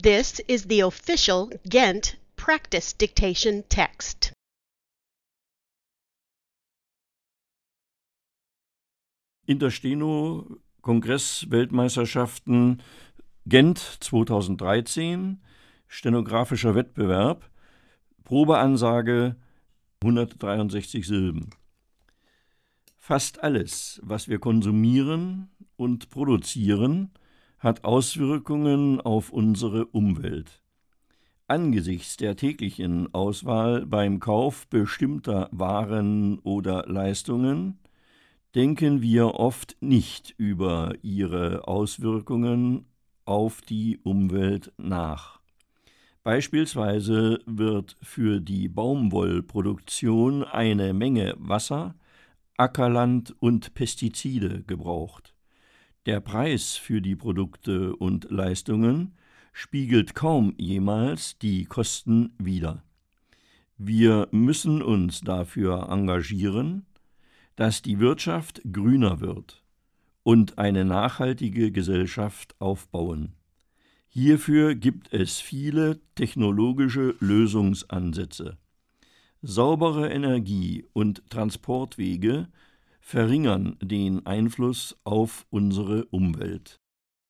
This is the official Ghent practice dictation text. Intersteno Kongress-Weltmeisterschaften Gent 2013, stenografischer Wettbewerb, Probeansage 163 Silben. Fast alles, was wir konsumieren und produzieren, hat Auswirkungen auf unsere Umwelt. Angesichts der täglichen Auswahl beim Kauf bestimmter Waren oder Leistungen denken wir oft nicht über ihre Auswirkungen auf die Umwelt nach. Beispielsweise wird für die Baumwollproduktion eine Menge Wasser, Ackerland und Pestizide gebraucht. Der Preis für die Produkte und Leistungen spiegelt kaum jemals die Kosten wider. Wir müssen uns dafür engagieren, dass die Wirtschaft grüner wird und eine nachhaltige Gesellschaft aufbauen. Hierfür gibt es viele technologische Lösungsansätze. Saubere Energie und Transportwege verringern den Einfluss auf unsere Umwelt.